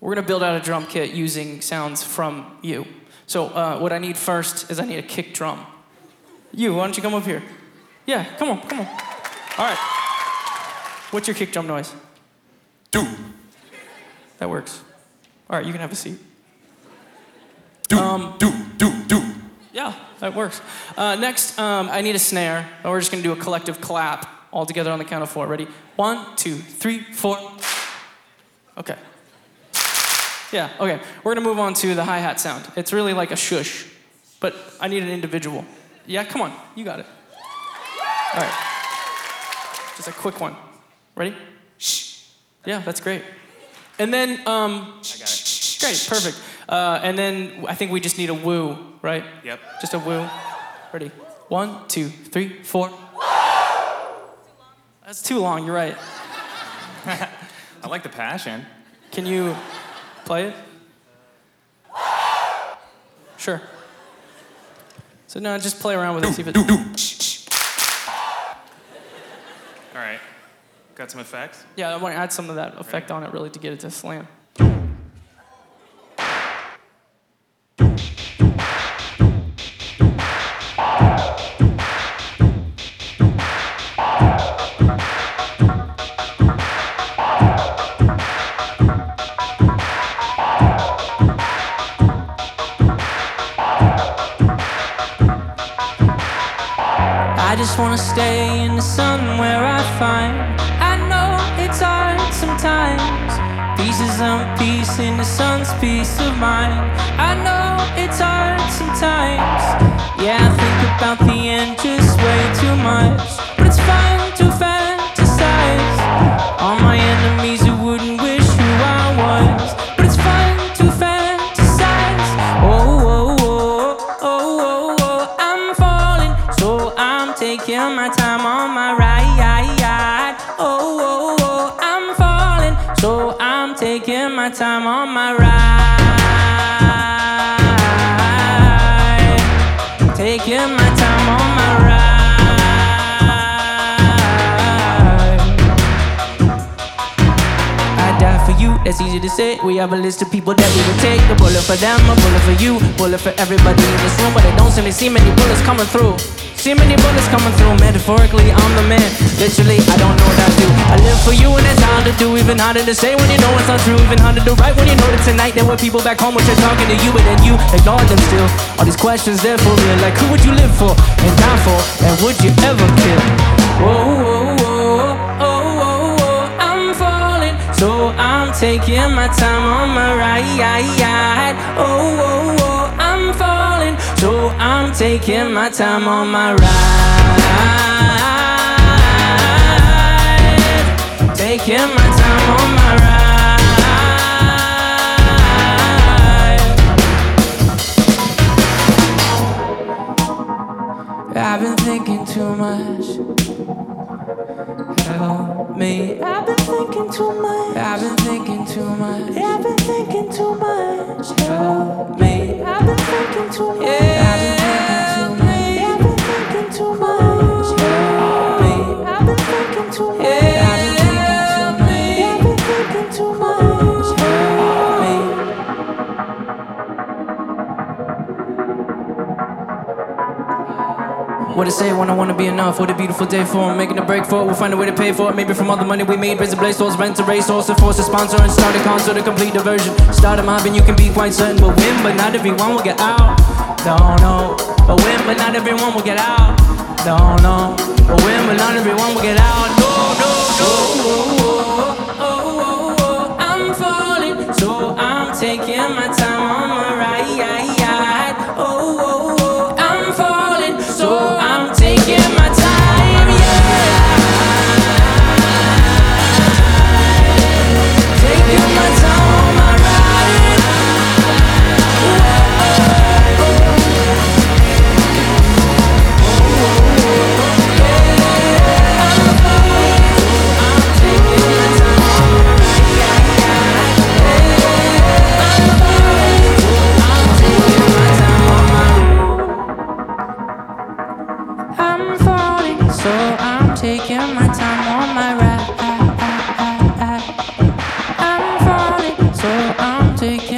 We're gonna build out a drum kit using sounds from you. So what I need first is I need a kick drum. You, why don't you come up here? Yeah, come on. All right. What's your kick drum noise? Do. That works. All right, you can have a seat. Do. Yeah, that works. Next, I need a snare. And we're just gonna do a collective clap all together on the count of 4. Ready? 1, 2, 3, 4. Okay. Yeah, okay. We're gonna move on to the hi-hat sound. It's really like a shush, but I need an individual. Yeah, come on, you got it. All right. Just a quick one. Ready? Shh. Yeah, that's great. And then, I got it. great, perfect. And then I think we just need a woo, right? Yep. Just a woo. Ready? 1, 2, 3, 4. That's too long, you're right. I like the passion. Can you play it? Sure. So now just play around with it, see if it... All right. Got some effects? Yeah, I want to add some of that effect on it really to get it to slam. I just wanna stay in the sun where I find I know it's hard sometimes. Pieces of peace in the sun's peace of mind. I know it's hard sometimes. Yeah, I think about the end just way too much, but it's fun to fantasize. All my enemies who wouldn't wish who I was, but it's fun to fantasize. I'm falling, so I'm taking my time on my ride. I'm falling, so I'm taking my time on my ride. Taking my time on my ride. I die for you, that's easy to say. We have a list of people that we would take. A bullet for them, a bullet for you, bullet for everybody in this room, but I don't seem to see many bullets coming through. See many bullets coming through. Metaphorically, I'm the man. Literally, I don't know what I do. I live for you and it's hard to do. Even harder to say when you know it's not true. Even harder to write when you know that tonight there were people back home which are talking to you, but then you ignore them still. All these questions there for real, like who would you live for and die for, and would you ever kill? I'm falling, so I'm taking my time on my ride. I'm falling, so I'm taking my time on my ride. Taking my time on my ride. I've been thinking too much. Help me. I've been thinking too much. I've been thinking too much. I've been thinking too much. Help me. I've been thinking too much. I've been thinking too much. Help me. I've been thinking too much. I've been thinking too much. Help me. What it say when I wanna be enough? What a beautiful day for it. Making a break for it, we'll find a way to pay for it. Maybe from all the money we made, raise the blaze souls, rent a race, also force a sponsor and start a concert, a complete diversion. Start a mob and you can be quite certain we'll win, but not everyone will get out. Don't know, but win, but not everyone will get out. Don't know, but win, but not everyone will get out. I'm falling, so I'm taking my time on my ride. I'm falling, so I'm taking my time, taking my time on my ride. I'm taking my time on my ride. take